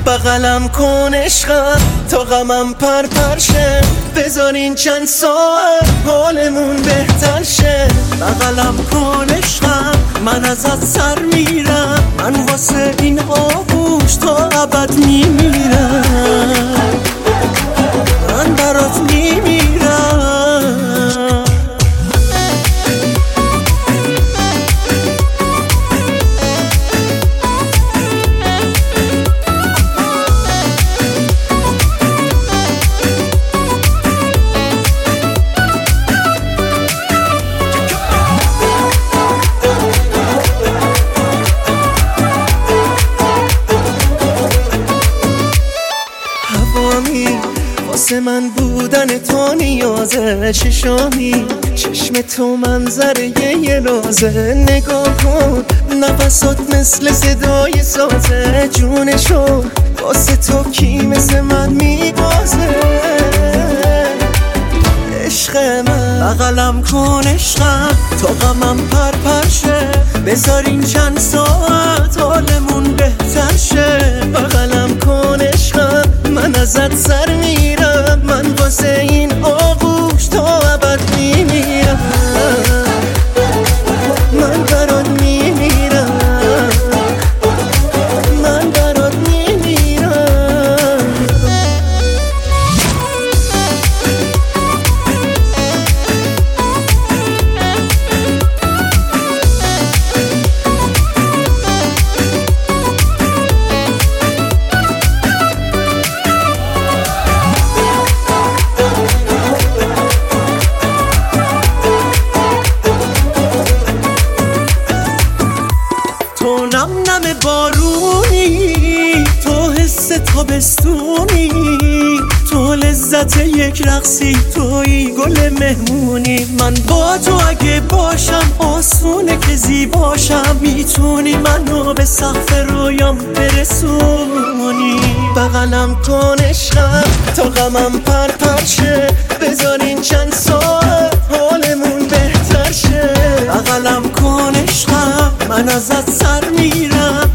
بغلم کن عشقم تا غمم پر شه، بذارین چند ساعت حالمون بهتر شه. بغلم کن عشقم من ازت سر میرم، من واسه این آغوش تا ابد میمیرم، من برات میمیرم. واسه من بودن تو نیازه، چشامی چشم تو منظره یه لازه. نگاه کن نفسات مثل صدای سازه، جونشو واسه تو کی مثل من میبازه. عشق من بغلم کن عشقم تا غمم پر شه، بذارین چند ساعت حالمون بهتر شه. بغلم کن عشقم من ازت سر میرم، من واسه این آغوش تا ابد میمیرم، من برات میمیرم، من برات میمیرم. تو نم نم بارونی، تو حس تابستونی، تو لذت یک رقصی، توی گل مهمونی. من با تو اگه باشم آسونه که زیباشم، میتونی منو به سقف رویام برسونی. بغلم کن عشقم تا غمم پر شه، بذارین چند ساعت حالمون بهتر شه. بغلم کن عشقم من ازت سر میرم،